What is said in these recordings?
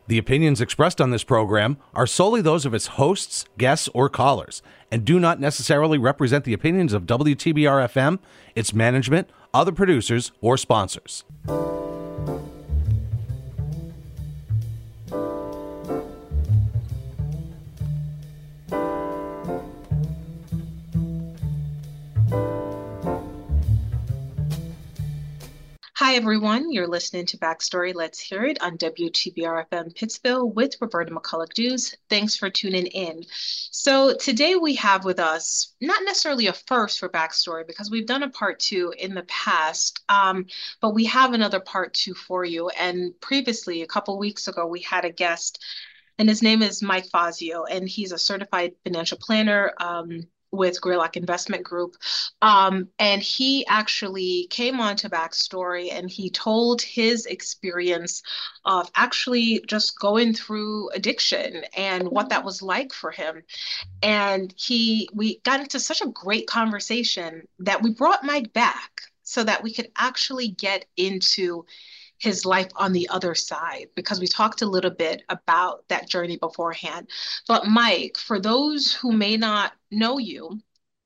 The opinions expressed on this program are solely those of its hosts, guests, or callers, and do not necessarily represent the opinions of WTBR FM, its management, other producers, or sponsors. Hi, everyone. You're listening to Backstory Let's Hear It on WTBR FM Pittsville with Roberta McCulloch-Dews. Thanks for tuning in. So today we have with us, not necessarily a first for Backstory because we've done a part two in the past, but we have another part two for you. And previously, a couple weeks ago, we had a guest and his name is Mike Fazio, and he's a certified financial planner with Greylock Investment Group. And he actually came on to Backstory and he told his experience of actually just going through addiction and what that was like for him. And we got into such a great conversation that we brought Mike back so that we could actually get into his life on the other side because we talked a little bit about that journey beforehand. But Mike, for those who may not know you,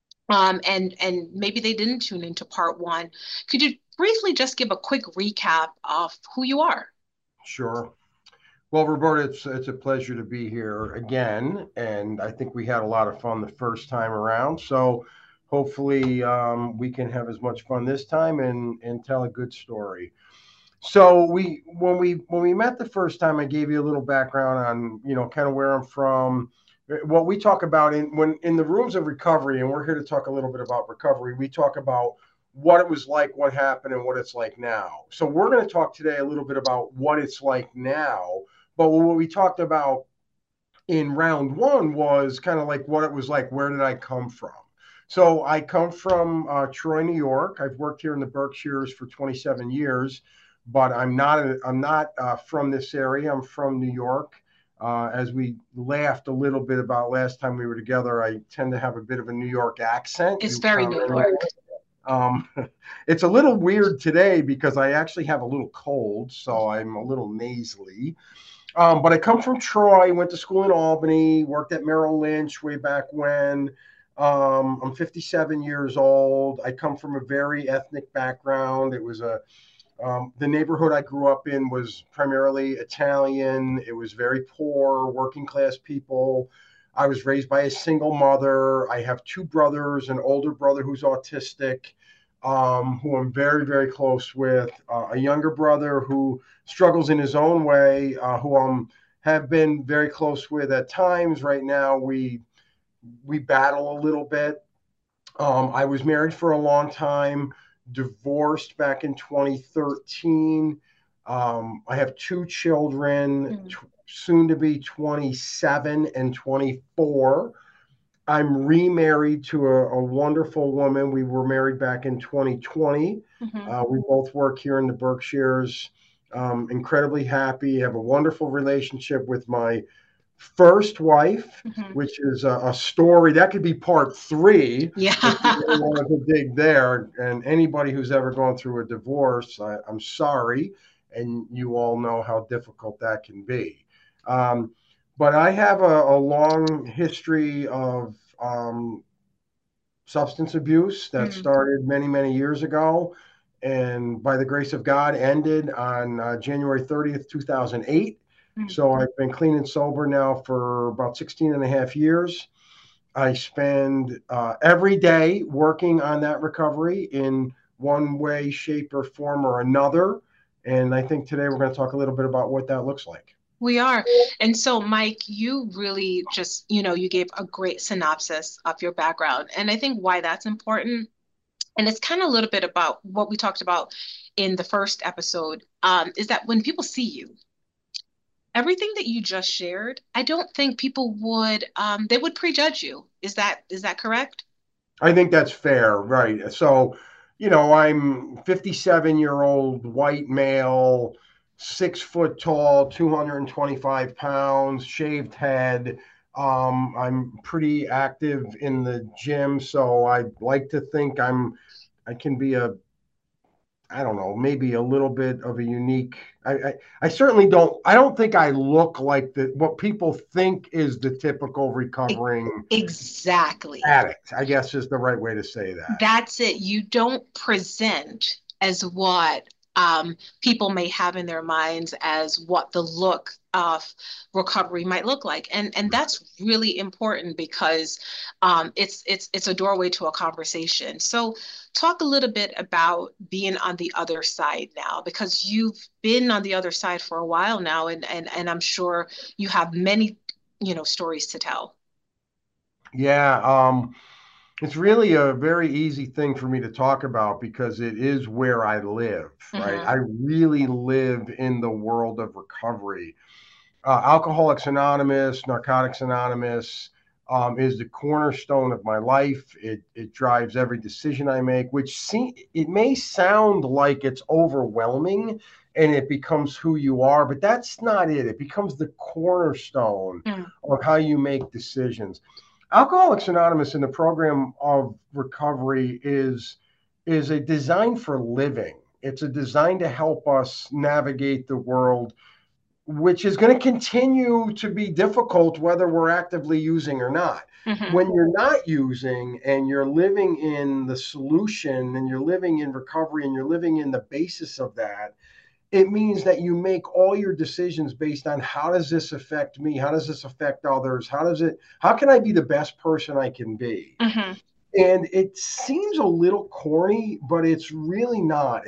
and maybe they didn't tune into part one, could you briefly just give a quick recap of who you are? Sure. Well, Roberta, it's a pleasure to be here again, and I think we had a lot of fun the first time around. So hopefully we can have as much fun this time and tell a good story. So when we met the first time, I gave you a little background on kind of where I'm from. What we talk about in the rooms of recovery, and we're here to talk a little bit about recovery. We talk about what it was like, what happened, and what it's like now. So we're going to talk today a little bit about what it's like now. But what we talked about in round one was kind of like what it was like. Where did I come from? So I come from Troy, New York. I've worked here in the Berkshires for 27 years, but I'm not from this area. I'm from New York. As we laughed a little bit about last time we were together, I tend to have a bit of a New York accent. It's very New York. Um, it's a little weird today because I actually have a little cold, so I'm a little nasally. But I come from Troy, went to school in Albany, worked at Merrill Lynch way back when. I'm 57 years old. I come from a very ethnic background. It was the neighborhood I grew up in was primarily Italian. It was very poor, working class people. I was raised by a single mother. I have two brothers, an older brother who's autistic, who I'm very, very close with, a younger brother who struggles in his own way, who have been very close with at times. Right now, we battle a little bit. I was married for a long time, divorced back in 2013. I have two children, soon to be 27 and 24. I'm remarried to a wonderful woman. We were married back in 2020. We both work here in the Berkshires. Incredibly happy, have a wonderful relationship with my first wife, which is a story that could be part three. Yeah. If you really wanted to dig there. And anybody who's ever gone through a divorce, I'm sorry. And you all know how difficult that can be. But I have a long history of substance abuse that started many, many years ago. And by the grace of God, ended on January 30th, 2008. So I've been clean and sober now for about 16 and a half years. I spend every day working on that recovery in one way, shape, or form or another. And I think today we're going to talk a little bit about what that looks like. We are. And so, Mike, you really just, you gave a great synopsis of your background. And I think why that's important, and it's kind of a little bit about what we talked about in the first episode, is that when people see you, everything that you just shared, I don't think people would they would prejudge you. Is that correct? I think that's fair, right? So, I'm 57-year-old white male, 6 foot tall, 225 pounds, shaved head. I'm pretty active in the gym, so I like to think I can be I don't know, maybe a little bit of a unique. I certainly I don't think I look like what people think is the typical E- recovering Exactly. addict, I guess is the right way to say that. That's it. You don't present as what people may have in their minds as what the look of recovery might look like, and that's really important because it's a doorway to a conversation. So, talk a little bit about being on the other side now, because you've been on the other side for a while now, and I'm sure you have many, stories to tell. Yeah, it's really a very easy thing for me to talk about because it is where I live, right? Hmm. I really live in the world of recovery. Alcoholics Anonymous, Narcotics Anonymous is the cornerstone of my life. It drives every decision I make, it may sound like it's overwhelming and it becomes who you are, but that's not it. It becomes the cornerstone Mm. of how you make decisions. Alcoholics Anonymous in the program of recovery is a design for living. It's a design to help us navigate the world, which is going to continue to be difficult whether we're actively using or not. Hmm. When you're not using and you're living in the solution and you're living in recovery and you're living in the basis of that, it means that you make all your decisions based on how does this affect me? How does this affect others? How can I be the best person I can be? Hmm. And it seems a little corny, but it's really not.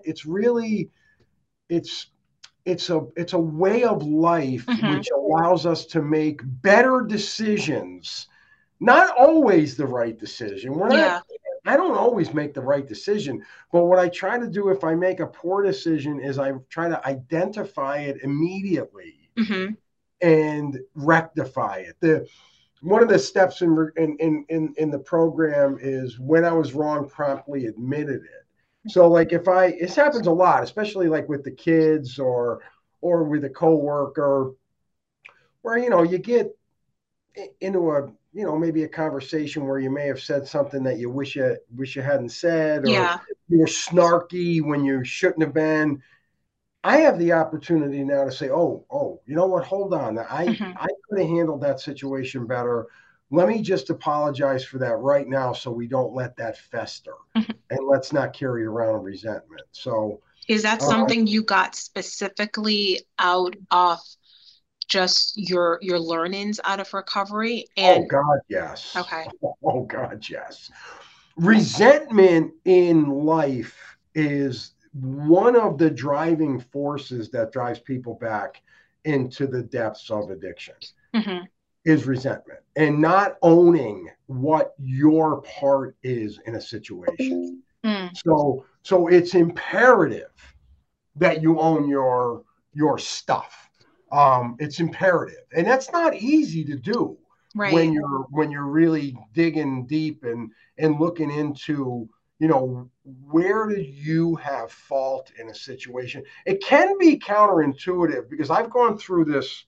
It's it's a way of life Hmm. which allows us to make better decisions. Not always the right decision. We're not Yeah. I don't always make the right decision, but what I try to do if I make a poor decision is I try to identify it immediately Hmm. and rectify it. The One of the steps in the program is when I was wrong, promptly admitted it. So like if I this happens a lot, especially like with the kids or with a coworker, where you get into a maybe a conversation where you may have said something that you wish you hadn't said, or Yeah. you were snarky when you shouldn't have been. I have the opportunity now to say, oh, you know what? Hold on. Hmm. I could have handled that situation better. Let me just apologize for that right now so we don't let that fester and let's not carry around resentment. So, Is that uh, something you got specifically out of just your learnings out of recovery? oh And God, yes. okay. Oh God, yes. Resentment in life is one of the driving forces that drives people back into the depths of addiction. Hmm. Is resentment and not owning what your part is in a situation. Mm. So it's imperative that you own your stuff. It's imperative, and that's not easy to do Right. when you're really digging deep and looking into where do you have fault in a situation. It can be counterintuitive because I've gone through this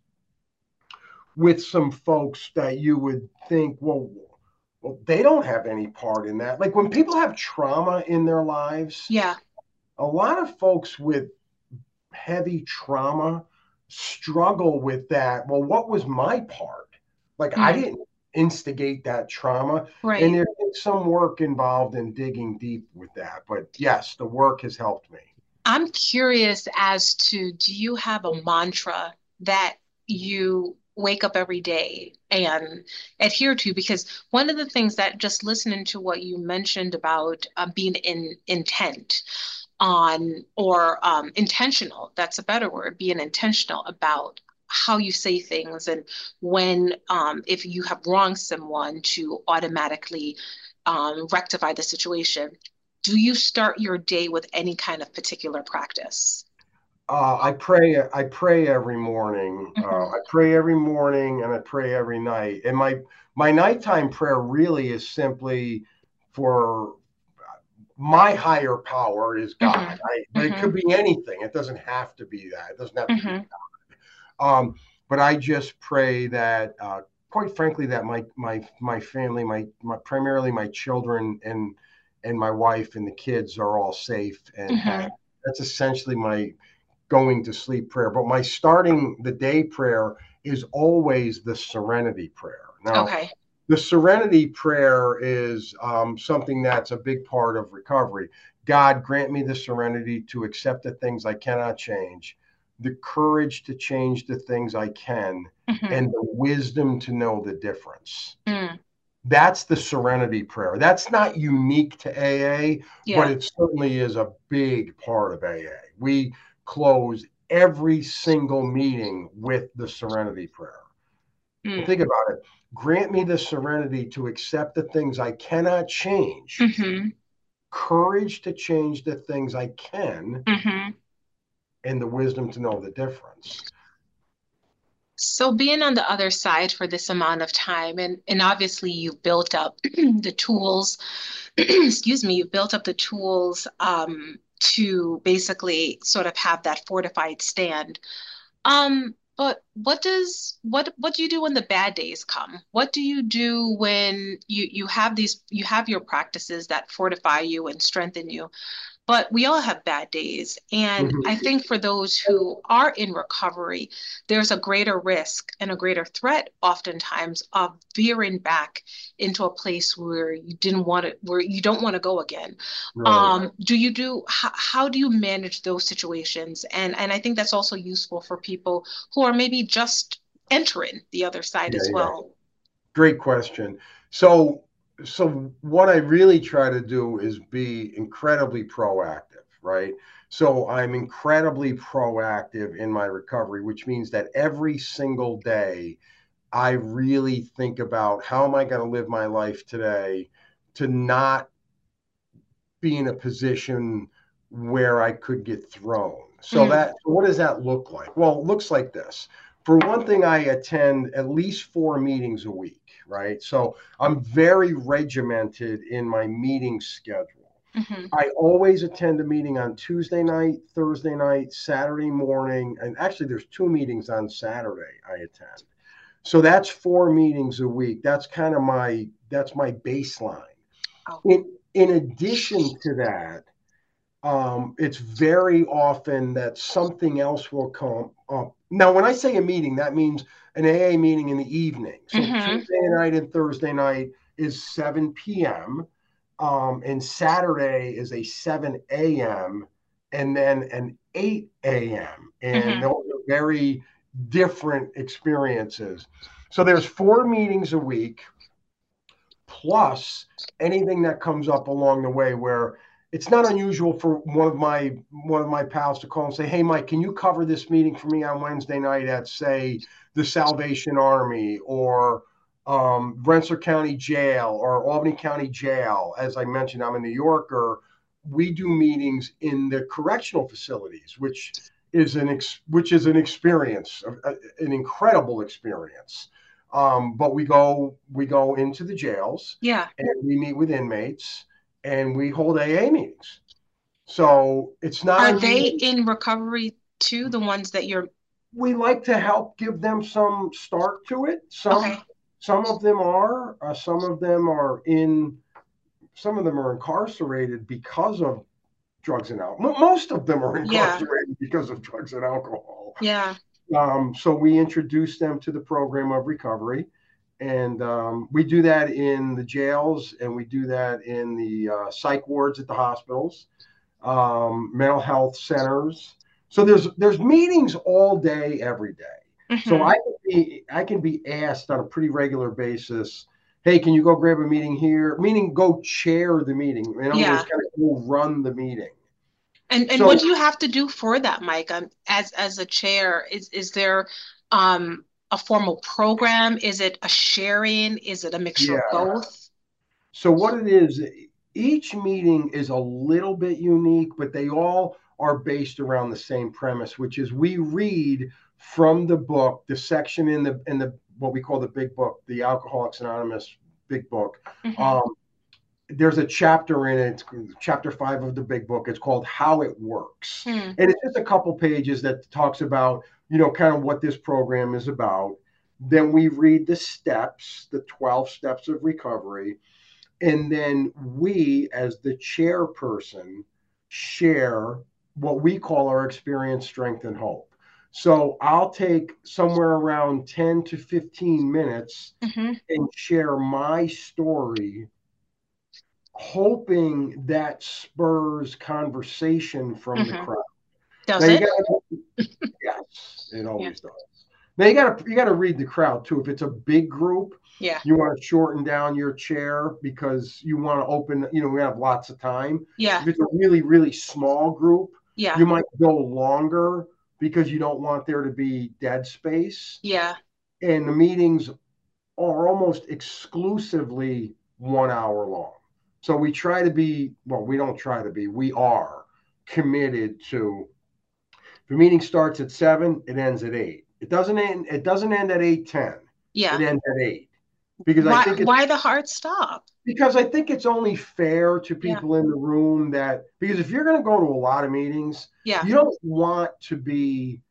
with some folks that you would think, well, they don't have any part in that. Like when people have trauma in their lives, Yeah. a lot of folks with heavy trauma struggle with that. Well, what was my part? Like I Mm. didn't instigate that trauma. And Right. there's some work involved in digging deep with that. But yes, the work has helped me. I'm curious as to, do you have a mantra that you wake up every day and adhere to? Because one of the things that, just listening to what you mentioned about being in intent on, or intentional, that's a better word, being intentional about how you say things, and when, if you have wronged someone, to automatically rectify the situation. Do you start your day with any kind of particular practice? I pray. I pray every morning. Hmm. I pray every morning, and I pray every night. And my nighttime prayer really is simply for my higher power is God. Hmm. But it Hmm. could be anything. It doesn't have to be that. It doesn't have to be. Hmm. But I just pray that, quite frankly, that my family, my primarily my children and my wife and the kids are all safe and happy. That's essentially my going to sleep prayer. But my starting the day prayer is always the serenity prayer. Now, Okay. the serenity prayer is something that's a big part of recovery. God, grant me the serenity to accept the things I cannot change, the courage to change the things I can, and the wisdom to know the difference. That's the serenity prayer. That's not unique to AA, but it certainly is a big part of AA. We close every single meeting with the serenity prayer. And think about it. Grant me the serenity to accept the things I cannot change, courage to change the things I can, and the wisdom to know the difference. So being on the other side for this amount of time, and obviously you've built up the tools, excuse me, you've built up the tools to basically sort of have that fortified stand. But what do you do when the bad days come? What do you do when you have you have your practices that fortify you and strengthen you? But we all have bad days. And I think for those who are in recovery, there's a greater risk and a greater threat oftentimes of veering back into a place where you didn't want to, where you don't want to go again. Right. How do you manage those situations? And I think that's also useful for people who are maybe just entering the other side as well. Great question. So what I really try to do is be incredibly proactive, right? So I'm incredibly proactive in my recovery, which means that every single day I really think about how am I going to live my life today to not be in a position where I could get thrown. So what does that look like? Well, it looks like this. For one thing, I attend at least 4 meetings a week, right? So I'm very regimented in my meeting schedule. I always attend a meeting on Tuesday night, Thursday night, Saturday morning, and actually there's 2 meetings on Saturday I attend. So that's 4 meetings a week. That's kind of my baseline. In addition to that, it's very often that something else will come up. Now, when I say a meeting, that means an AA meeting in the evening. So Tuesday night and Thursday night is 7 p.m. And Saturday is a 7 a.m. and then an 8 a.m. And those are very different experiences. So there's 4 meetings a week, plus anything that comes up along the way, where it's not unusual for one of my pals to call and say, "Hey, Mike, can you cover this meeting for me on Wednesday night at, say, the Salvation Army or Rensselaer County Jail or Albany County Jail?" As I mentioned, I'm a New Yorker. We do meetings in the correctional facilities, which is an experience, an incredible experience. But we go into the jails, and we meet with inmates, and we hold AA meetings. So it's not. Are they in recovery too? The ones that you're. We like to help give them some start to it. Some of them are. Some of them are incarcerated because of drugs and alcohol. Most of them are incarcerated because of drugs and alcohol. So we introduce them to the program of recovery, and we do that in the jails, and we do that in the psych wards at the hospitals, mental health centers. So there's meetings all day, every day. So I can be asked on a pretty regular basis, "Hey, can you go grab a meeting here?" Meaning, go chair the meeting. In other words, kind of go run the meeting. And what do you have to do for that, Mike? As a chair, is there a formal program? Is it a sharing? Is it a mixture of both? So what it is, each meeting is a little bit unique, but they all are based around the same premise, which is we read from the book, the section in the what we call the big book, the Alcoholics Anonymous big book. There's a chapter in it, chapter 5 of the big book. It's called How It Works. And it's just a couple pages that talks about, kind of what this program is about. Then we read the steps, the 12 steps of recovery. And then we, as the chairperson, share what we call our experience, strength, and hope. So I'll take somewhere around 10 to 15 minutes Mm-hmm. and share my story, hoping that spurs conversation from the Mm-hmm. crowd. Now Does you it? got, yes, it Yeah. always does. Now you gotta read the crowd too. If it's a big group, Yeah. you want to shorten down your chair because you want to open. We have lots of time. Yeah. If it's a really really small group, Yeah. you might go longer because you don't want there to be dead space. Yeah. And the meetings are almost exclusively 1 hour long. So we try to be, well, we don't try to be, we are committed to, if the meeting starts at 7, it ends at 8. It doesn't end at 8:10. It Yeah. ends at 8. Because I Why think it's why the hard stop? because I think it's only fair to Yeah. people in the room that, because if you're going to go to a lot of meetings, Yeah. you don't want to be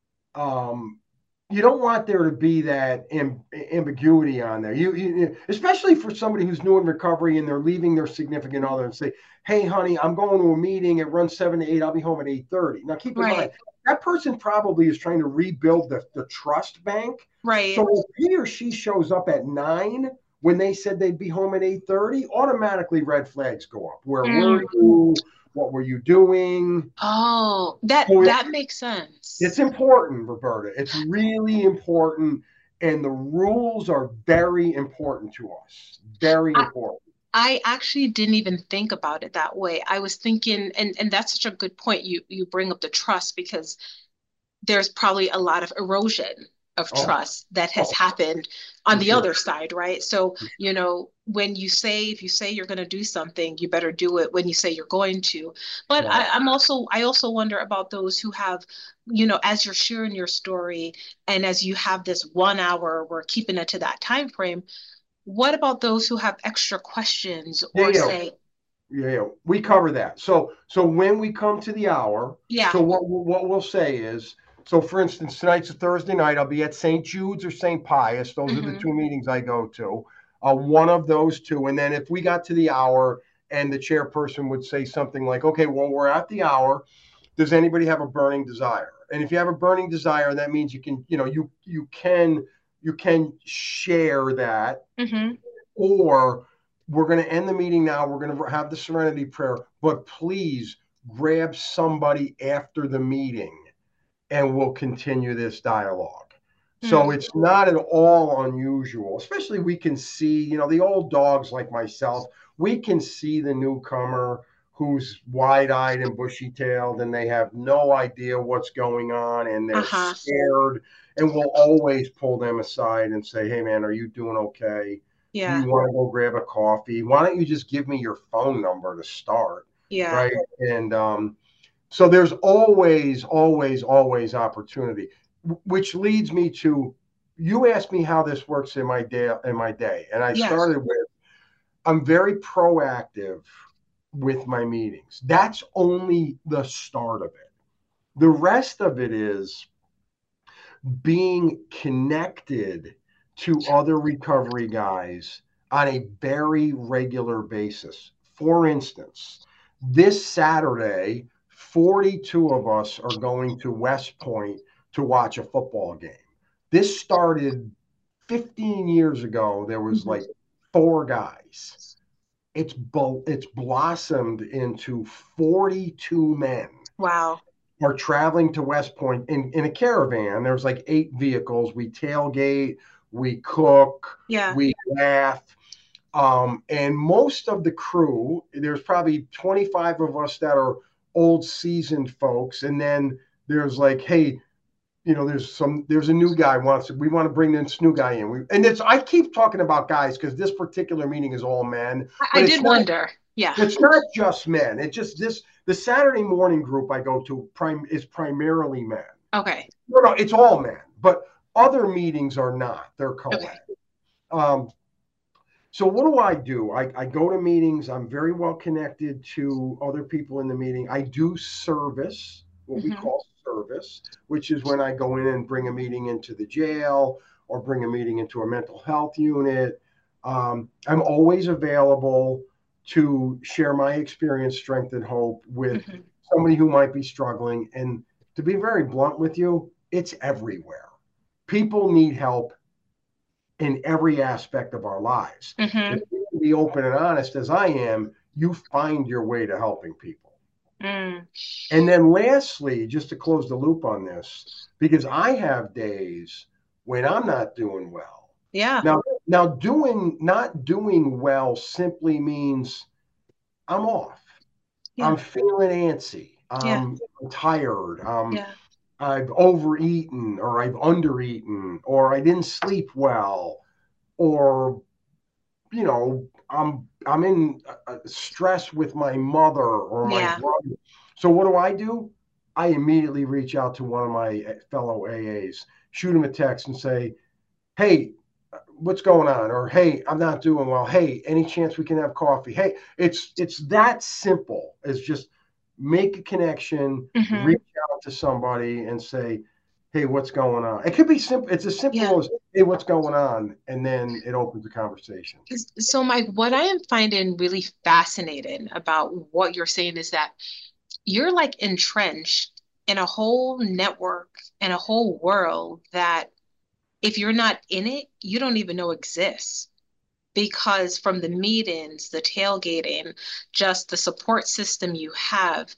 um, you don't want there to be that ambiguity on there. Especially for somebody who's new in recovery and they're leaving their significant other and say, "Hey, honey, I'm going to a meeting. It runs 7 to 8. I'll be home at 8:30." Now, keep in mind Right. that person probably is trying to rebuild the trust bank. Right. So if he or she shows up at 9 when they said they'd be home at 8:30, automatically red flags go up. Where were Mm. you? What were you doing? Oh, that So that makes it's sense. important, Roberta. It's really important. And the rules are very important to us. Very I, important. I actually didn't even think about it that way. I was thinking, and that's such a good point. You bring up the trust because there's probably a lot of erosion of Oh, trust that has oh, happened on for the sure. other side, right? So, when if you say you're going to do something, you better do it when you say you're going to. But Right. I also wonder about those who have, as you're sharing your story and as you have this 1 hour, we're keeping it to that time frame. What about those who have extra questions Yeah, or yeah, say, yeah. We cover that. So when we come to the hour, yeah, so what we'll say is, so for instance, tonight's a Thursday night. I'll be at St. Jude's or St. Pius. Those are the hmm two meetings I go to. One of those two, and then if we got to the hour and the chairperson would say something like, "Okay, well, we're at the hour. Does anybody have a burning desire?" And if you have a burning desire, that means you can share that, hmm or we're going to end the meeting now. We're going to have the serenity prayer, but please grab somebody after the meeting and we'll continue this dialogue. So it's not at all unusual, especially we can see, the old dogs like myself, we can see the newcomer who's wide-eyed and bushy-tailed and they have no idea what's going on and they're uh-huh, scared, and we'll always pull them aside and say, "Hey man, are you doing okay? Do yeah, you want to go grab a coffee? Why don't you just give me your phone number to start?" yeah, Right? And so there's always, always, always opportunity, which leads me to, you asked me how this works in my day. And I yeah, started with, I'm very proactive with my meetings. That's only the start of it. The rest of it is being connected to other recovery guys on a very regular basis. For instance, this Saturday, 42 of us are going to West Point to watch a football game. This started 15 years ago. There was hmm like 4 guys. It's blossomed into 42 men wow, are traveling to West Point in a caravan. There's like 8 vehicles. We tailgate, we cook, yeah, we laugh. And most of the crew, there's probably 25 of us that are old seasoned folks. And then there's like, hey, there's a new guy we want to bring this new guy in. I keep talking about guys because this particular meeting is all men, I but did wonder, yeah, it's not just men. It's just the Saturday morning group I go to is primarily men. okay, No, it's all men, but other meetings are not. They're co-ed. okay, Um, so what do I do? I go to meetings. I'm very well connected to other people in the meeting. I do service, what we hmm call service, which is when I go in and bring a meeting into the jail or bring a meeting into a mental health unit. I'm always available to share my experience, strength, and hope with Hmm. somebody who might be struggling. And to be very blunt with you, it's everywhere. People need help in every aspect of our lives. If Hmm. you can be open and honest as I am, you find your way to helping people. Mm. And then lastly, just to close the loop on this, because I have days when I'm not doing well. Yeah. Now doing not doing well simply means I'm off. Yeah. I'm feeling antsy. Yeah. I'm tired. Yeah. I've overeaten or I've undereaten or I didn't sleep well or I'm in stress with my mother or my Yeah. brother. So what do? I immediately reach out to one of my fellow AAs, shoot him a text, and say, "Hey, what's going on?" Or, "Hey, I'm not doing well. Hey, any chance we can have coffee?" Hey, it's that simple as just make a connection, Hmm. reach out to somebody, and say, "Hey, what's going on?" It could be simple. It's as Yeah. simple as, "Hey, what's going on?" And then it opens a conversation. So, Mike, what I am finding really fascinating about what you're saying is that you're like entrenched in a whole network and a whole world that if you're not in it, you don't even know exists. Because from the meetings, the tailgating, just the support system you have,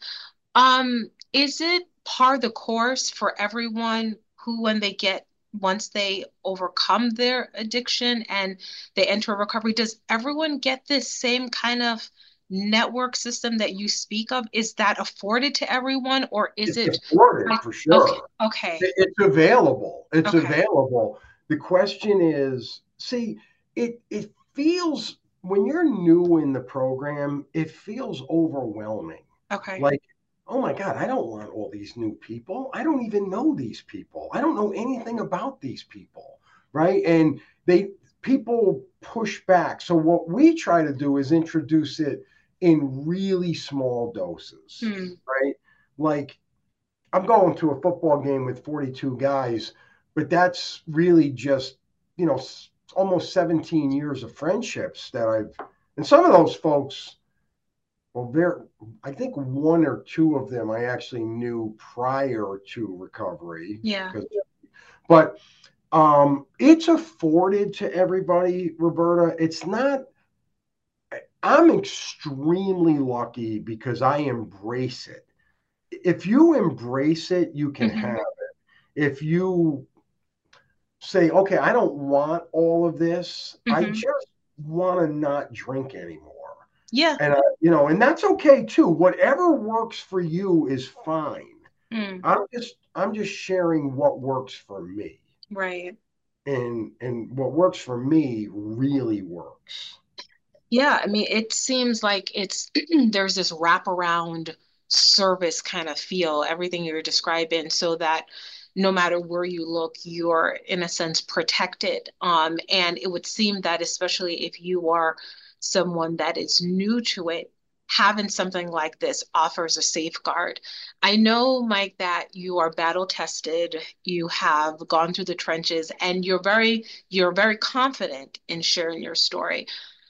is it par the course for everyone who, when they get, once they overcome their addiction and they enter recovery, does everyone get this same kind of network system that you speak of? Is that afforded to everyone, or is It's it afforded like, for okay, sure. okay, It's available. It's okay, available. The question is, see, it feels when you're new in the program, it feels overwhelming. okay, Like, oh my God, I don't want all these new people. I don't even know these people. I don't know anything about these people, right? And they people push back. So what we try to do is introduce it in really small doses, hmm, right? Like I'm going to a football game with 42 guys, but that's really just, almost 17 years of friendships and some of those folks, well, I think one or two of them I actually knew prior to recovery, yeah, but it's afforded to everybody, Roberta. It's not, I'm extremely lucky because I embrace it. If you embrace it, you can hmm, have if you say, okay, I don't want all of this. I hmm, just want to not drink anymore. yeah, And that's okay too. Whatever works for you is fine. mm, I'm just sharing what works for me. right. And what works for me really works. Yeah, I mean, it seems like it's there's this wraparound service kind of feel, everything you're describing, so that no matter where you look, you're in a sense protected. And it would seem that especially if you are someone that is new to it, having something like this offers a safeguard. I know, Mike, that you are battle tested, you have gone through the trenches, and you're very confident in sharing your story.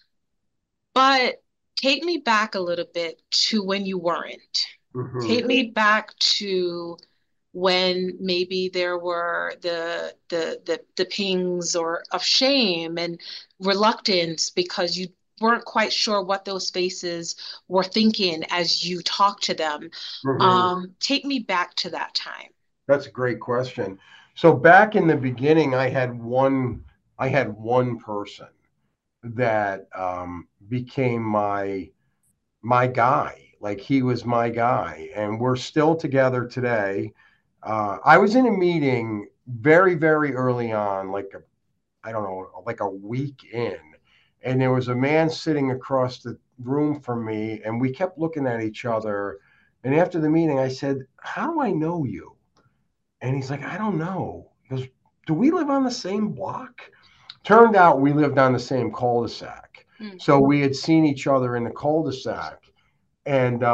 But take me back a little bit to when you weren't. Hmm. Take me back to when maybe there were the pings or of shame and reluctance because you weren't quite sure what those faces were thinking as you talked to them. Hmm. Take me back to that time. That's a great question. So back in the beginning, I had one person that became my guy. Like he was my guy, and we're still together today. I was in a meeting very, very early on, I don't know, like a week in, and there was a man sitting across the room from me, and we kept looking at each other. And after the meeting, I said, "How do I know you?" And he's like, "I don't know." He goes, "Do we live on the same block?" Turned out we lived on the same cul-de-sac. Mm. So we had seen each other in the cul-de-sac. And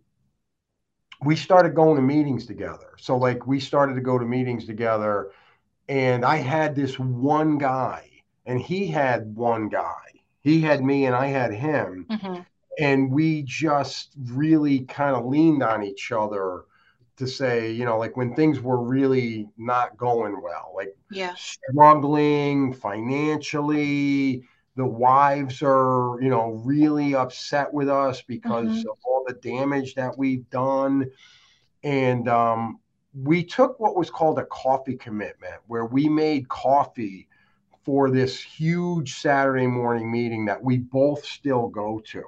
we started going to meetings together. So, like, we started to go to meetings together. And I had this one guy. and he had one guy. He had me and I had him. Mm-hmm. And we just really kind of leaned on each other to say, like when things were really not going well, like struggling financially, the wives are, really upset with us because of all the damage that we've done. And we took what was called a coffee commitment, where we made coffee for this huge Saturday morning meeting that we both still go to.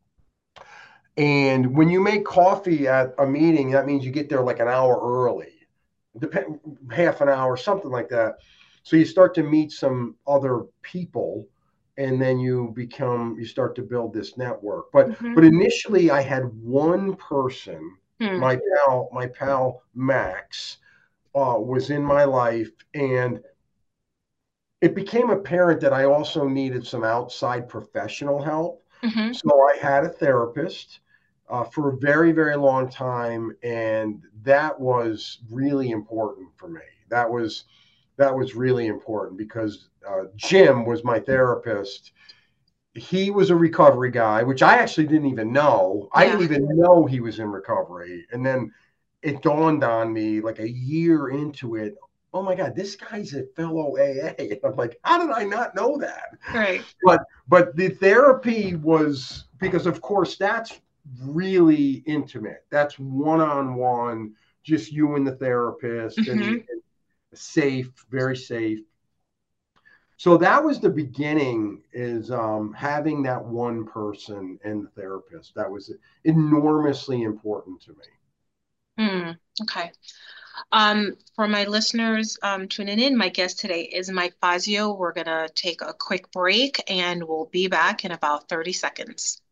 And when you make coffee at a meeting, that means you get there like an hour early, half an hour, something like that. So you start to meet some other people, and then you start to build this network. But initially, I had one person, my pal Max, was in my life, and it became apparent that I also needed some outside professional help. So I had a therapist for a very, very long time, and that was really important for me. That was really important because Jim was my therapist. He was a recovery guy, which I actually didn't even know. I didn't even know he was in recovery. And then it dawned on me like a year into it, oh my God, this guy's a fellow AA. And I'm like, how did I not know that? Right. But the therapy was, because of course that's really intimate. That's one-on-one, just you and the therapist, and safe, very safe. So that was the beginning, is having that one person and the therapist. That was enormously important to me. Okay. For my listeners tuning in, my guest today is Mike Fazio. We're going to take a quick break and we'll be back in about 30 seconds.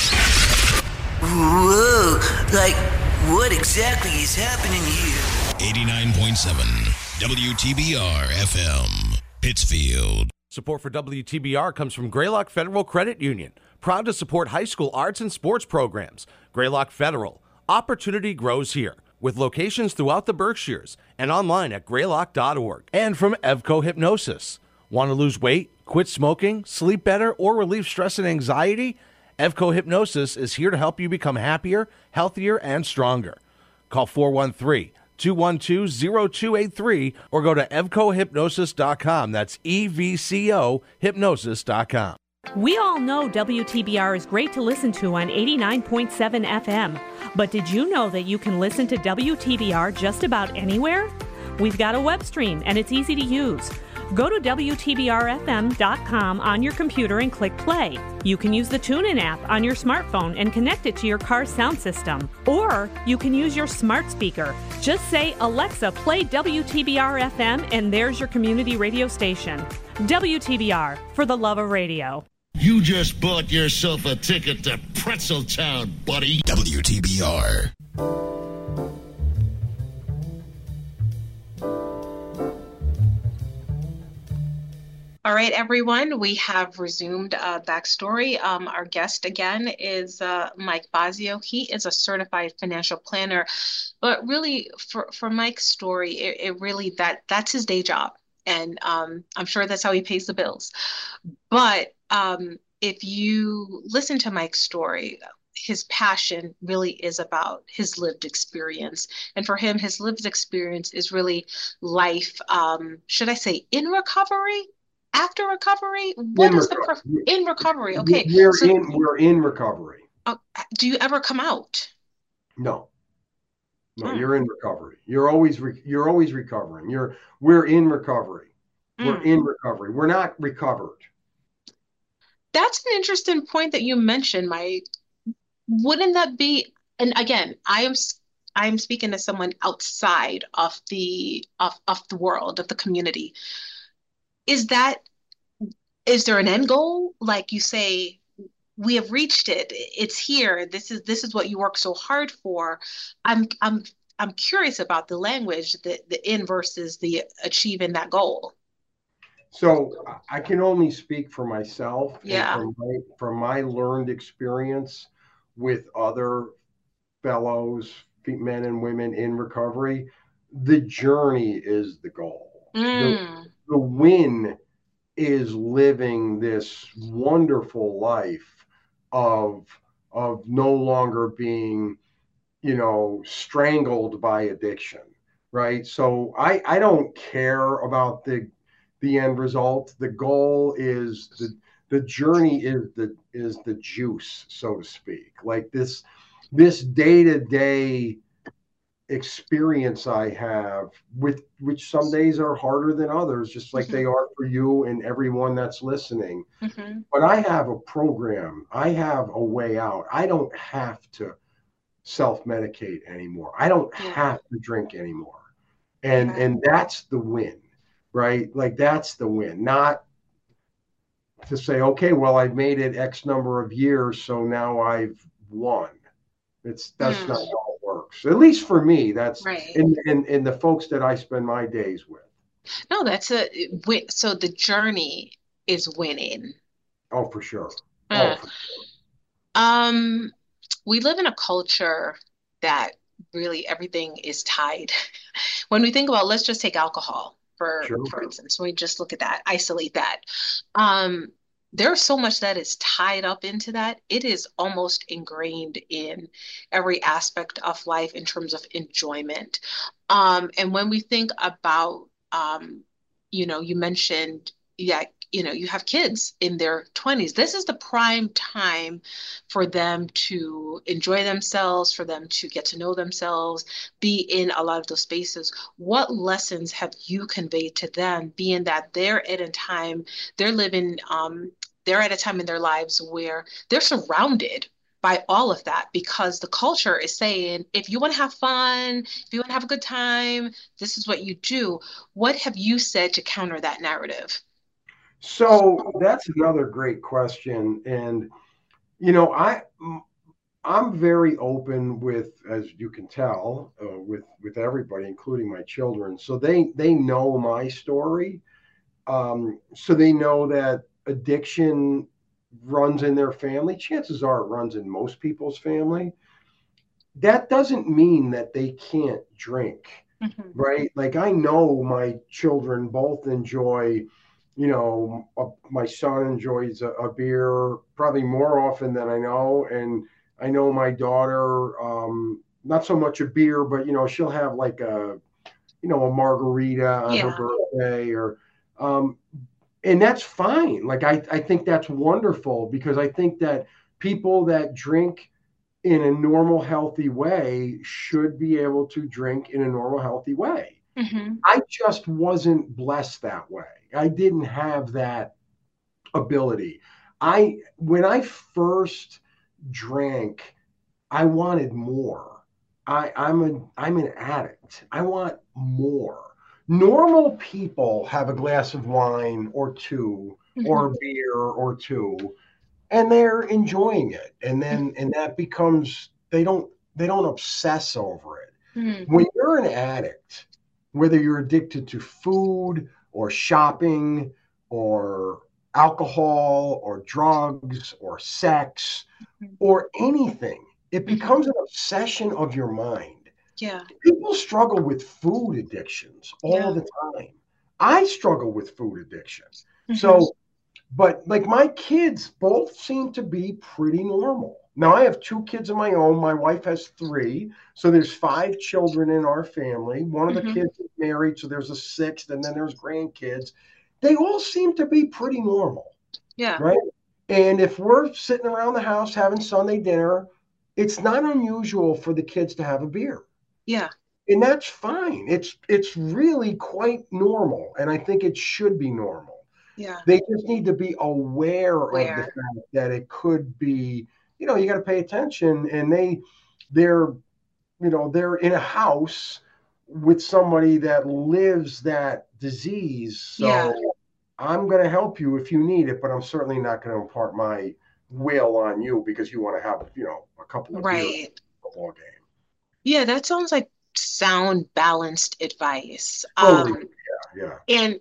Whoa, like what exactly is happening here? 89.7 WTBR FM, Pittsfield. Support for WTBR comes from Greylock Federal Credit Union, proud to support high school arts and sports programs. Greylock Federal, opportunity grows here, with locations throughout the Berkshires and online at greylock.org. And from Evco Hypnosis. Want to lose weight, quit smoking, sleep better, or relieve stress and anxiety? Evco Hypnosis is here to help you become happier, healthier, and stronger. Call 413-212-0283 or go to evcohypnosis.com. That's EVCO hypnosis.com. We all know WTBR is great to listen to on 89.7 FM. But did you know that you can listen to WTBR just about anywhere? We've got a web stream and it's easy to use. Go to WTBRFM.com on your computer and click play. You can use the TuneIn app on your smartphone and connect it to your car's sound system. Or you can use your smart speaker. Just say, Alexa, play WTBR FM, and there's your community radio station. WTBR, for the love of radio. You just bought yourself a ticket to Pretzel Town, buddy. WTBR. All right, everyone, we have resumed Backstory. Our guest again is Mike Fazio. He is a certified financial planner, but really for Mike's story, it really that's his day job. And I'm sure that's how he pays the bills. But if you listen to Mike's story, his passion really is about his lived experience. And for him, his lived experience is really life, should I say in recovery? After recovery? What is in recovery? Okay. We're in recovery. Do you ever come out? No, you're in recovery. You're always recovering. We're in recovery. We're in recovery. We're not recovered. That's an interesting point that you mentioned, Mike. Wouldn't that be, and again, I am speaking to someone outside of the world, of the community. Is there an end goal? Like you say, we have reached it. It's here. This is what you work so hard for. I'm curious about the language, the in versus the achieving that goal. So I can only speak for myself. Yeah. And from my learned experience with other fellows, men and women in recovery, the journey is the goal. The win is living this wonderful life of no longer being, strangled by addiction, right? So I don't care about the end result. The goal is the journey is the juice, so to speak. Like this day-to-day experience I have with which some days are harder than others, just like they are for you and everyone that's listening. But I have a program, I have a way out. I don't have to self-medicate anymore. I don't have to drink anymore. And that's the win, right? Like that's the win. Not to say, okay, well, I've made it X number of years, so now I've won. That's not how it works. At least for me, that's Right. in the folks that I spend my days with. No, so the journey is winning. Oh, for sure. Uh, Oh, we live in a culture that really everything is tied. When we think about, let's just take alcohol sure. for instance, when we just look at that, isolate that. There's so much that is tied up into that. It is almost ingrained in every aspect of life in terms of enjoyment. And when we think about, you mentioned that, you have kids in their 20s. This is the prime time for them to enjoy themselves, for them to get to know themselves, be in a lot of those spaces. What lessons have you conveyed to them, being that they're at a time, they're living, they're at a time in their lives where they're surrounded by all of that because the culture is saying, if you want to have fun, if you want to have a good time, this is what you do. What have you said to counter that narrative? So that's another great question. And, I'm very open with, as you can tell, with everybody, including my children. So they know my story. So they know that addiction runs in their family. Chances are it runs in most people's family. That doesn't mean that they can't drink, right? Like I know my children both enjoy, my son enjoys a beer probably more often than I know. And I know my daughter, not so much a beer, but, she'll have like a margarita on her birthday or, and that's fine. Like, I think that's wonderful because I think that people that drink in a normal, healthy way should be able to drink in a normal, healthy way. I just wasn't blessed that way. I didn't have that ability. When I first drank, I wanted more. I'm an addict. I want more. Normal people have a glass of wine or two, or a beer or two, and they're enjoying it. And that becomes they don't obsess over it. When you're an addict, whether you're addicted to food or shopping or alcohol or drugs or sex or anything, it becomes an obsession of your mind. Yeah. People struggle with food addictions all the time. I struggle with food addiction. So, but like my kids both seem to be pretty normal. Now I have 2 kids of my own. My wife has 3. So there's 5 children in our family. One of the kids is married. So there's a 6th, and then there's grandkids. They all seem to be pretty normal. Yeah. Right. And if we're sitting around the house having Sunday dinner, it's not unusual for the kids to have a beer. Yeah. And that's fine. It's really quite normal. And I think it should be normal. Yeah. They just need to be aware of the fact that it could be, you got to pay attention. And they're in a house with somebody that lives that disease. So I'm going to help you if you need it, but I'm certainly not going to impart my will on you because you want to have, a couple of beers at the football game. Yeah, that sounds like sound, balanced advice. Yeah. And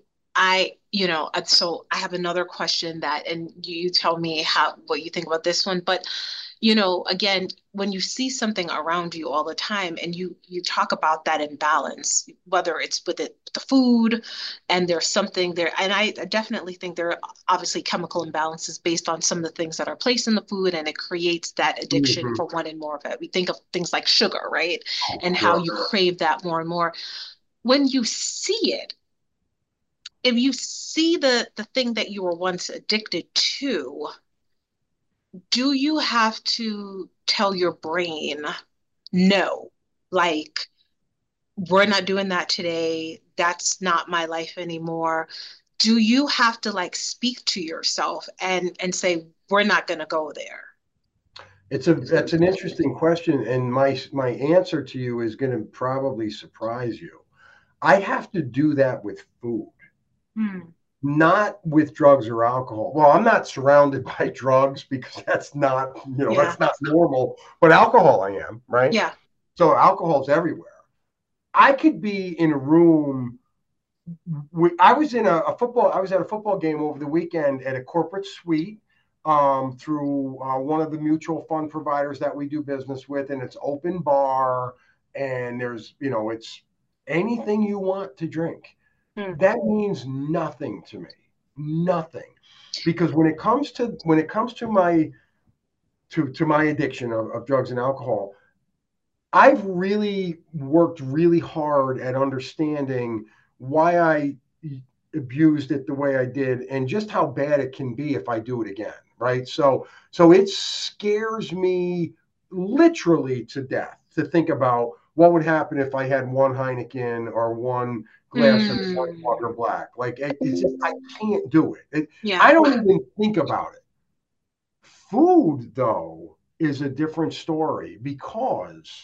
so I have another question and you tell me what you think about this one. But, again, when you see something around you all the time and you talk about that imbalance, whether it's with the food and there's something there, and I definitely think there are obviously chemical imbalances based on some of the things that are placed in the food, and it creates that addiction Mhm. for wanting more of it. We think of things like sugar, right? Oh, And how sure. you crave that more and more. When you see it, if you see the thing that you were once addicted to, do you have to tell your brain no? Like, we're not doing that today. That's not my life anymore. Do you have to like speak to yourself and say, we're not going to go there? That's an interesting question, and my answer to you is going to probably surprise you. I have to do that with food, Hmm. not with drugs or alcohol. Well, I'm not surrounded by drugs because Yeah. that's not normal. But alcohol, I am, right? Yeah. So alcohol's everywhere. I could be in a room. I was in a football. I was at a football game over the weekend at a corporate suite through one of the mutual fund providers that we do business with, and it's open bar, and it's anything you want to drink. Hmm. That means nothing to me, nothing, because when it comes to my addiction of drugs and alcohol, I've really worked really hard at understanding why I abused it the way I did and just how bad it can be if I do it again, right? So it scares me literally to death to think about what would happen if I had one Heineken or one glass of Johnnie Hmm. Walker Black. Like it's just I can't do it. Yeah. I don't even think about it. Food, though, is a different story because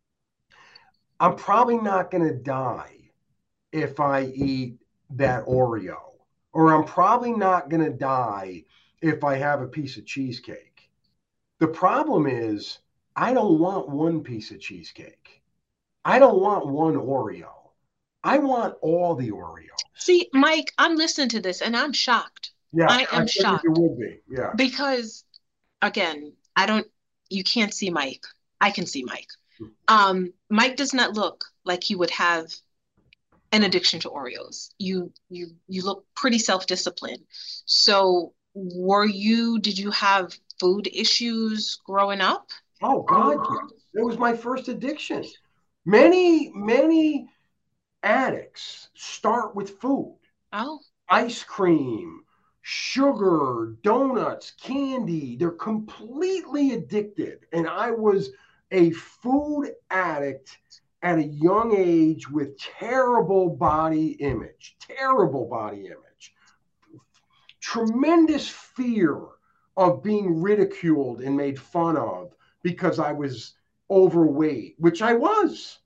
I'm probably not going to die if I eat that Oreo, or I'm probably not going to die if I have a piece of cheesecake. The problem is, I don't want one piece of cheesecake. I don't want one Oreo. I want all the Oreos. See, Mike, I'm listening to this and I'm shocked. Yeah, I I am figured you shocked would be. Yeah. because, again, you can't see Mike. I can see Mike. Mike does not look like he would have an addiction to Oreos. You look pretty self-disciplined. So did you have food issues growing up? Oh God, yes. It was my first addiction. Many addicts start with food. Oh, Ice cream, sugar, donuts, candy. They're completely addicted. And I was a food addict at a young age with terrible body image, tremendous fear of being ridiculed and made fun of because I was overweight, which I was.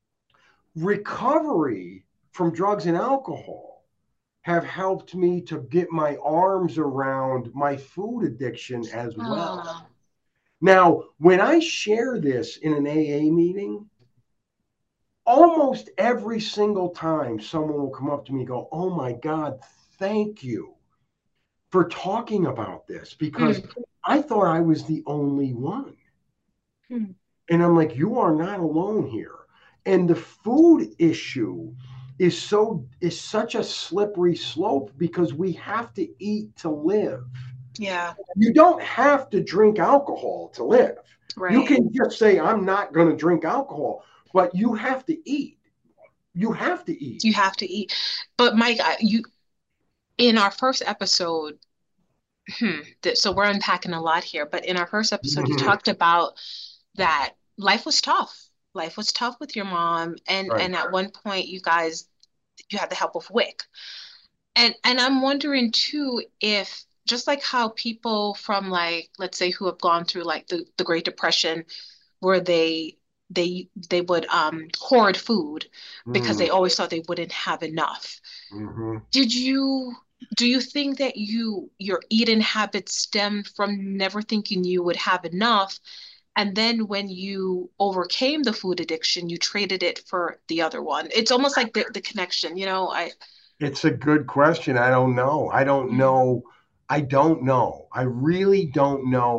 Recovery from drugs and alcohol have helped me to get my arms around my food addiction as well. oh, Now, when I share this in an AA meeting, almost every single time someone will come up to me and go, "Oh my God, thank you for talking about this because mm, I thought I was the only one." mm. And I'm like, "You are not alone here." And the food issue is such a slippery slope because we have to eat to live. Yeah, You don't have to drink alcohol to live. You right. can just say, "I'm not going to drink alcohol," but you have to eat. You have to eat. You have to eat. But Mike, you in our first episode, so we're unpacking a lot here, but in our first episode, you Mhm. talked about that life was tough. Life was tough with your mom, Right. and at one point, you had the help of WIC. And I'm wondering too if just like how people from like let's say who have gone through like the Great Depression where they would hoard food because Mm-hmm. they always thought they wouldn't have enough. Mm-hmm. Did you do you think that your eating habits stemmed from never thinking you would have enough? And then when you overcame the food addiction, you traded it for the other one. It's almost like the connection, I It's a good question. I don't know. I don't mm, know. I don't know. I really don't know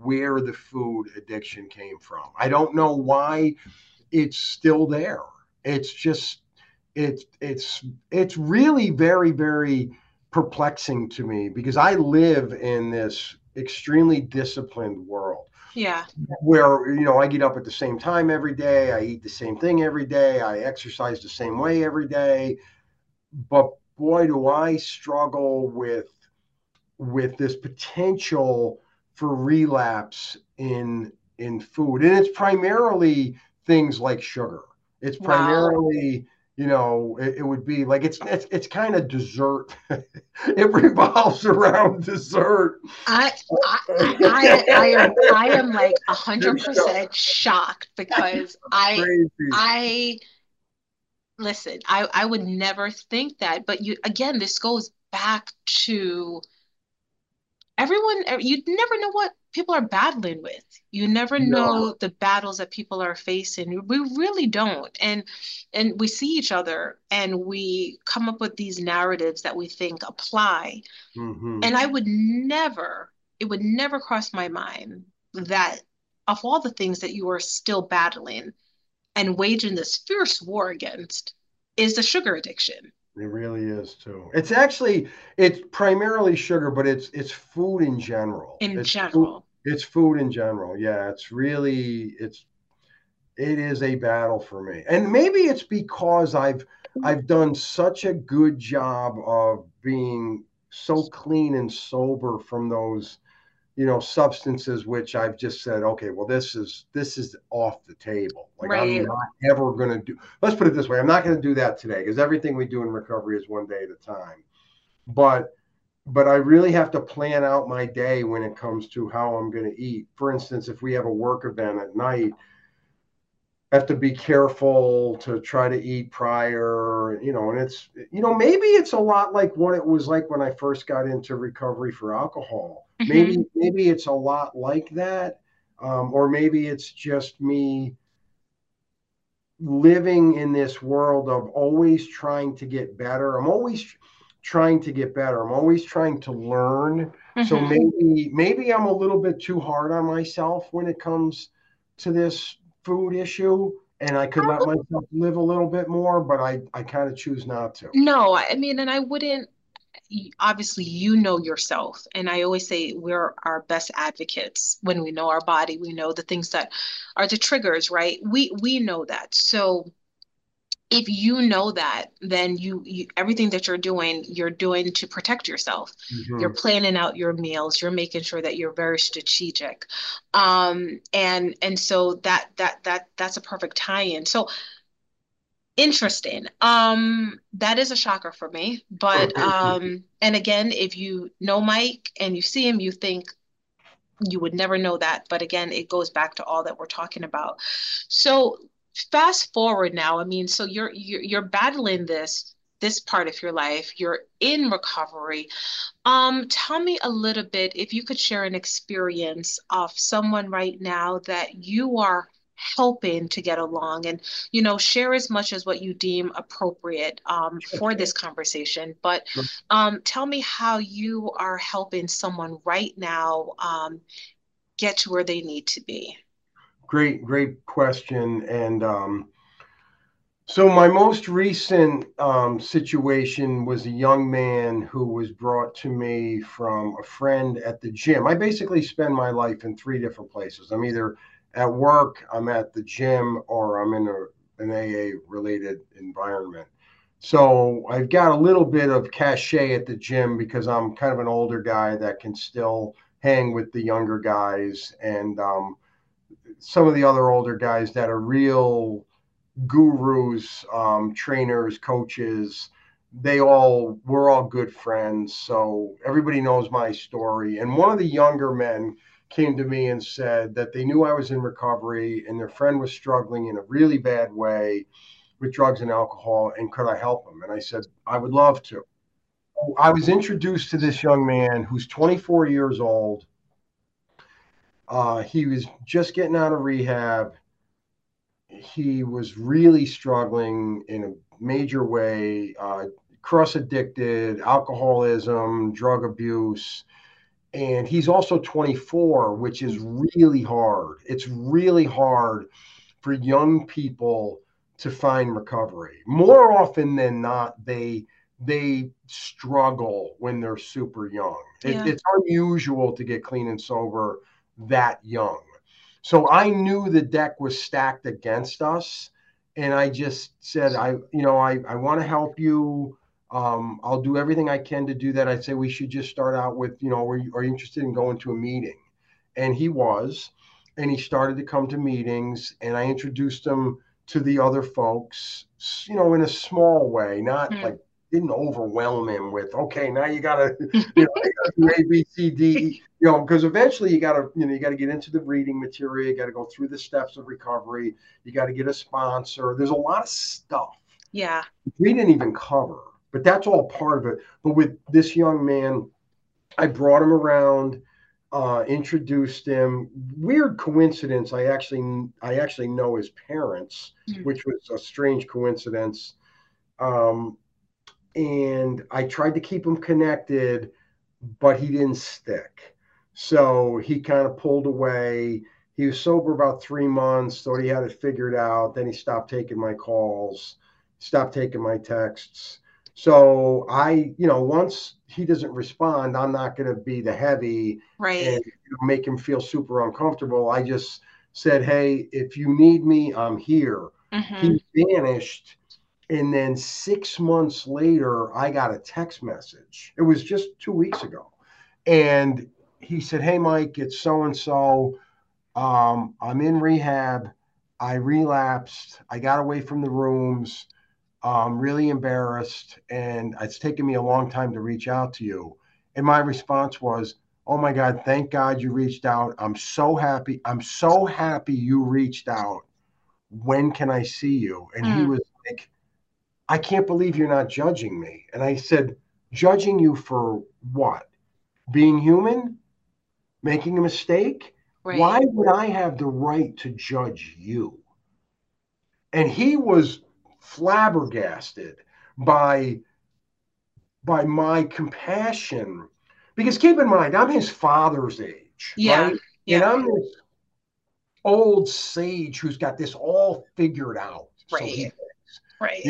where the food addiction came from. I don't know why it's still there. It's just it's really very, very perplexing to me because I live in this extremely disciplined world. Yeah. Where, I get up at the same time every day, I eat the same thing every day, I exercise the same way every day. But boy, do I struggle with this potential for relapse in food. And it's primarily things like sugar. It's primarily, it would be like it's kind of dessert. It revolves around dessert. I am like 100% shocked because I listen, I would never think that, but again, this goes back to everyone. You never know what people are battling with. You never know the battles that people are facing. We really don't. And we see each other and we come up with these narratives that we think apply. Mm-hmm. And it would never cross my mind that of all the things that you are still battling and waging this fierce war against is the sugar addiction. It really is too. It's primarily sugar, but it's food in general. It's food in general. Yeah, it is a battle for me. And maybe it's because I've done such a good job of being so clean and sober from those, substances, which I've just said, okay, well, this is off the table. Like, right. I'm not ever going to do, let's put it this way. I'm not going to do that today because everything we do in recovery is one day at a time. But I really have to plan out my day when it comes to how I'm going to eat. For instance, if we have a work event at night, I have to be careful to try to eat prior, and it's, maybe it's a lot like what it was like when I first got into recovery for alcohol. Mm-hmm. Maybe it's a lot like that. Or maybe it's just me living in this world of always trying to get better. I'm always trying to get better. I'm always trying to learn. Mm-hmm. So maybe I'm a little bit too hard on myself when it comes to this food issue, and I could let myself live a little bit more, but I kind of choose not to. No, I mean, and I wouldn't, obviously, yourself. And I always say we're our best advocates when we know our body, we know the things that are the triggers, right? We know that. So if you know that, then you everything that you're doing to protect yourself. Mm-hmm. You're planning out your meals. You're making sure that you're very strategic. And so that's a perfect tie-in. So interesting. That is a shocker for me. But and again, if you know Mike and you see him, you think you would never know that. But again, it goes back to all that we're talking about. So fast forward now. I mean, so you're battling this part of your life. You're in recovery. Tell me a little bit, if you could share an experience of someone right now that you are helping to get along, and share as much as what you deem appropriate for this conversation. But tell me how you are helping someone right now get to where they need to be. Great question. And so my most recent situation was a young man who was brought to me from a friend at the gym. I basically spend my life in three different places. I'm either at work, I'm at the gym, or I'm in an AA related environment. So I've got a little bit of cachet at the gym because I'm kind of an older guy that can still hang with the younger guys, and some of the other older guys that are real gurus, trainers, coaches. We're all good friends. So everybody knows my story. And one of the younger men came to me and said that they knew I was in recovery and their friend was struggling in a really bad way with drugs and alcohol, and could I help him? And I said, I would love to. I was introduced to this young man who's 24 years old. He was just getting out of rehab. He was really struggling in a major way, cross addicted, alcoholism, drug abuse. and he's also 24, which is really hard. It's really hard for young people to find recovery. More often than not, they struggle when they're super young. Yeah. It's unusual to get clean and sober that young. So I knew the deck was stacked against us, and I just said, I want to help you. I'll do everything I can to do that. I'd say we should just start out with, are you interested in going to a meeting? And he was, and he started to come to meetings, and I introduced him to the other folks, in a small way, not like, didn't overwhelm him with, okay, now you gotta, you gotta do A, B, C, D, because eventually you gotta get into the reading material, you gotta go through the steps of recovery, you gotta get a sponsor. There's a lot of stuff. Yeah. We didn't even cover, but that's all part of it. But with this young man, I brought him around, introduced him. Weird coincidence. I actually know his parents, which was a strange coincidence. And I tried to keep him connected, but he didn't stick. So he kind of pulled away. He was sober about 3 months, thought he had it figured out. Then he stopped taking my calls, stopped taking my texts. So once he doesn't respond, I'm not going to be the heavy and make him feel super uncomfortable. I just said, hey, if you need me, I'm here. He vanished. And then 6 months later, I got a text message. It was just 2 weeks ago. And he said, hey, Mike, it's so-and-so. I'm in rehab. I relapsed. I got away from the rooms. I'm really embarrassed. And it's taken me a long time to reach out to you. And my response was, oh, my God, thank God you reached out. I'm so happy. I'm so happy you reached out. When can I see you? And he was like, I can't believe you're not judging me. And I said, judging you for what? Being human? Making a mistake? Right. Why would I have the right to judge you? And he was flabbergasted by my compassion. Because keep in mind, I'm his father's age. Yeah. Right? Yeah. And I'm this old sage who's got this all figured out. Right. So he right.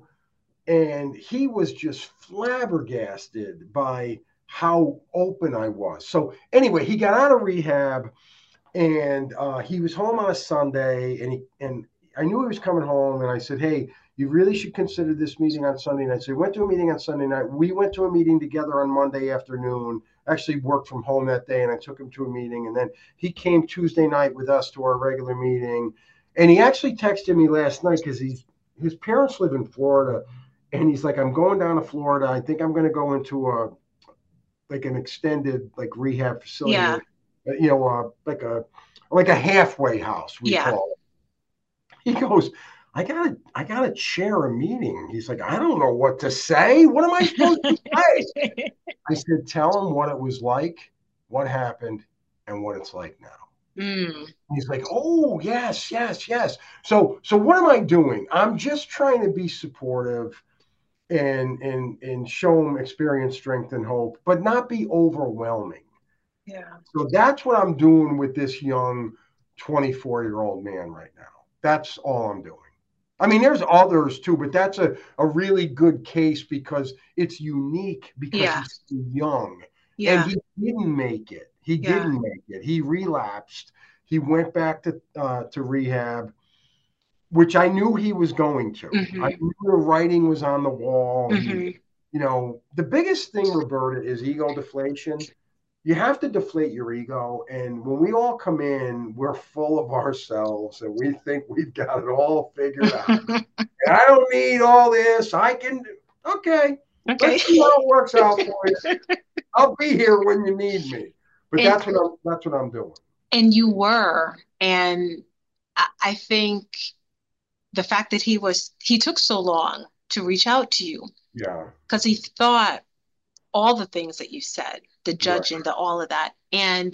And he was just flabbergasted by how open I was. So anyway, he got out of rehab, and he was home on a Sunday, and I knew he was coming home, and I said, hey, you really should consider this meeting on Sunday night. So we went to a meeting on Sunday night. We went to a meeting together on Monday afternoon. Actually worked from home that day, and I took him to a meeting. And then he came Tuesday night with us to our regular meeting. And he actually texted me last night because his parents live in Florida. And he's like, I'm going down to Florida. I think I'm going to go into an extended rehab facility. Yeah. Like a halfway house, we call it. He goes, I gotta chair a meeting. He's like, I don't know what to say. What am I supposed to say? I said, tell him what it was like, what happened, and what it's like now. He's like, oh, yes. So what am I doing? I'm just trying to be supportive and show him experience, strength, and hope, but not be overwhelming. Yeah. So that's what I'm doing with this young 24-year-old man right now. That's all I'm doing. I mean, there's others too, but that's a really good case because it's unique because he's too young. Yeah. And he didn't make it. He relapsed. He went back to rehab, which I knew he was going to. I knew the writing was on the wall. The biggest thing, Roberta, is ego deflation. You have to deflate your ego. And when we all come in, we're full of ourselves and we think we've got it all figured out. I don't need all this. I can do. Okay. Let's see how it works out for you. I'll be here when you need me. But that's what I'm doing. And you were. And I think the fact that he took so long to reach out to you. Yeah. Because he thought all the things that you said, the judging, the all of that. And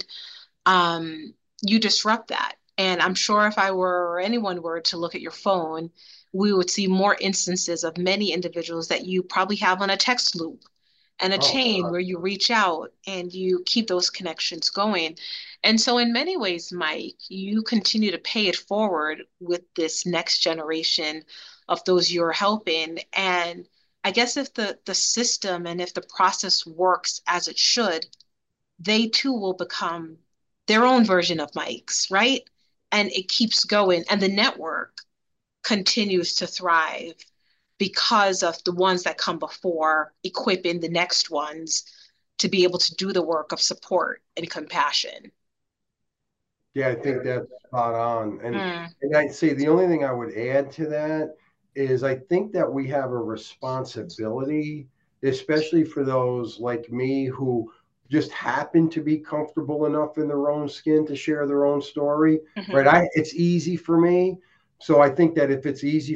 you disrupt that. And I'm sure if I were, or anyone were to look at your phone, we would see more instances of many individuals that you probably have on a text loop and a Oh, chain God. where you reach out and you keep those connections going. And so, in many ways, Mike, you continue to pay it forward with this next generation of those you're helping. And I guess if the system and if the process works as it should, they too will become their own version of Mike's, right? And it keeps going, and the network continues to thrive because of the ones that come before, equipping the next ones to be able to do the work of support and compassion. Yeah, I think that's spot on. Mm, And I'd say the only thing I would add to that is I think that we have a responsibility, especially for those like me who just happen to be comfortable enough in their own skin to share their own story, mhm. right? It's easy for me. So I think that if it's easy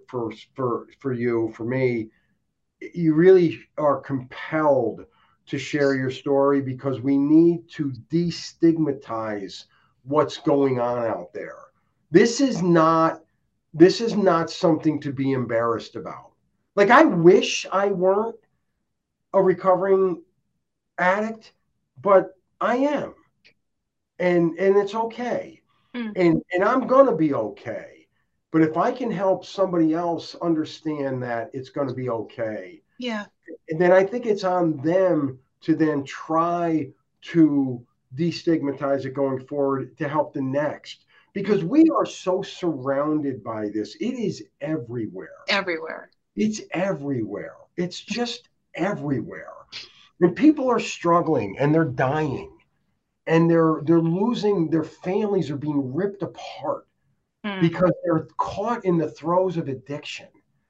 for you, for me, you really are compelled to share your story because we need to destigmatize what's going on out there. This is not this is not something to be embarrassed about. Like I wish I weren't a recovering addict, but I am. And it's okay. Mm, And I'm going to be okay. But if I can help somebody else understand that it's going to be okay, yeah, and then I think it's on them to then try to destigmatize it going forward to help the next because we are so surrounded by this. It is everywhere. everywhere. It's everywhere. It's just everywhere. And people are struggling and they're dying and they're losing their families are being ripped apart Mm, because they're caught in the throes of addiction.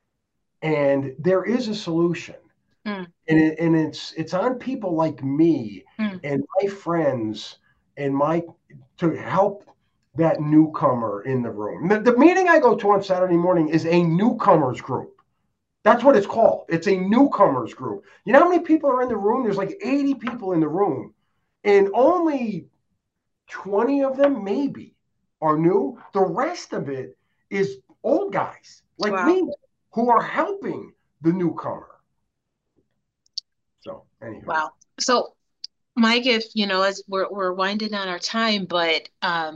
And there is a solution. mm, And it's on people like me mm. and my friends and my to help that newcomer in the room. The meeting I go to on Saturday morning is a newcomers group. That's what it's called. It's a newcomers group. You know how many people are in the room? There's like 80 people in the room, and only 20 of them maybe are new. The rest of it is old guys like Wow. me who are helping the newcomer. So, anyway. Wow. So, Mike, if as we're winding down our time, but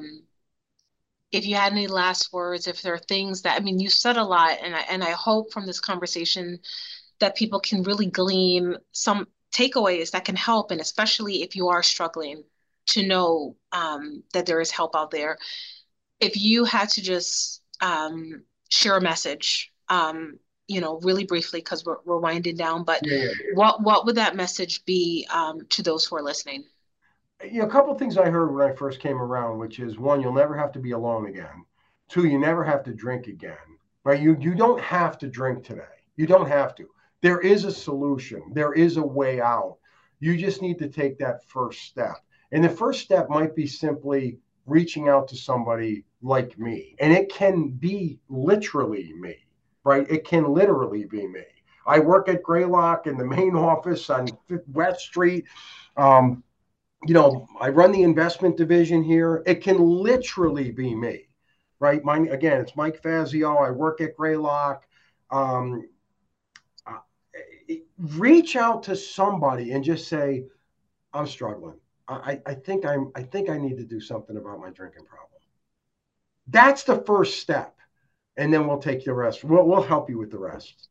if you had any last words, if there are things that, I mean, you said a lot, and I hope from this conversation that people can really glean some takeaways that can help, and especially if you are struggling, to know that there is help out there. If you had to just share a message, really briefly, because we're winding down, but Yeah, yeah. what would that message be to those who are listening? A couple of things I heard when I first came around, which is one, you'll never have to be alone again. Two, you never have to drink again. Right? You don't have to drink today. You don't have to. There is a solution. There is a way out. You just need to take that first step. And the first step might be simply reaching out to somebody like me. And it can be literally me, right? It can literally be me. I work at Greylock in the main office on West Street. Um, I run the investment division here. It can literally be me, right? Mine again. It's Mike Fazio. I work at Greylock. Um, uh, Reach out to somebody and just say, "I'm struggling. I think I need to do something about my drinking problem." That's the first step, and then we'll take the rest. We'll help you with the rest.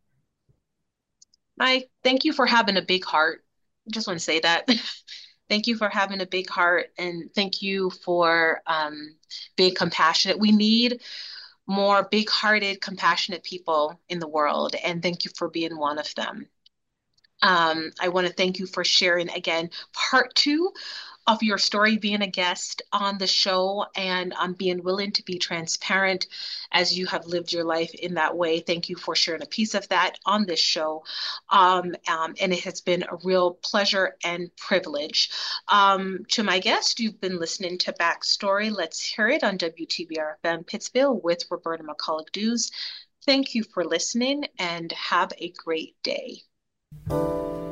Mike, thank you for having a big heart. I just want to say that. Thank you for having a big heart, and thank you for being compassionate. We need more big-hearted, compassionate people in the world, and thank you for being one of them. I want to thank you for sharing again part two of your story, being a guest on the show, and being willing to be transparent as you have lived your life in that way. Thank you for sharing a piece of that on this show. And it has been a real pleasure and privilege. To my guest, you've been listening to Backstory. Let's hear it on WTBR FM Pittsfield with Roberta McCulloch Dews. Thank you for listening and have a great day.